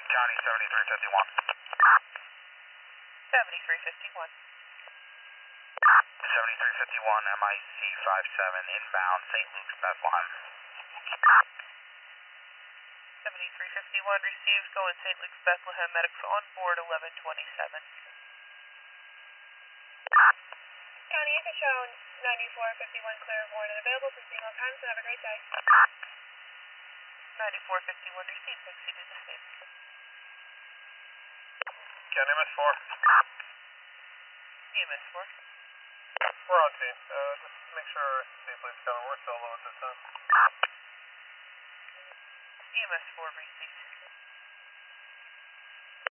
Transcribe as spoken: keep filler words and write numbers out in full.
County seventy-three fifty-one. seventy-three fifty-one. seventy-three fifty-one, M I C fifty-seven, inbound, Saint Luke's, Bethlehem. seventy-three fifty-one received, going Saint Luke's, Bethlehem, medics on board eleven twenty-seven. County Anchor show ninety-four fifty-one Claiborne and available for signal times, and have a great day. ninety-four fifty-one received, exceeded the state. County M S four. E M S four. We're on team. Uh, just make sure Staples coming. We're solo at this time. E M S four received.